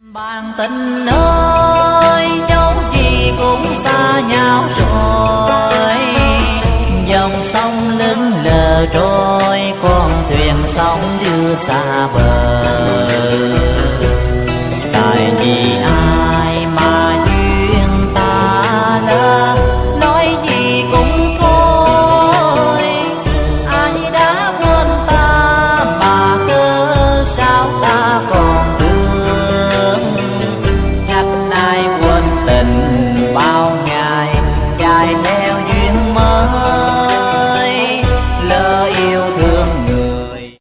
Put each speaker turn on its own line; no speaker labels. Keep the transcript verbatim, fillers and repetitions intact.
Bạn tình ơi, dẫu gì cũng xa nhau rồi, dòng sông lững lờ trôi, con thuyền sóng đưa xa bờ.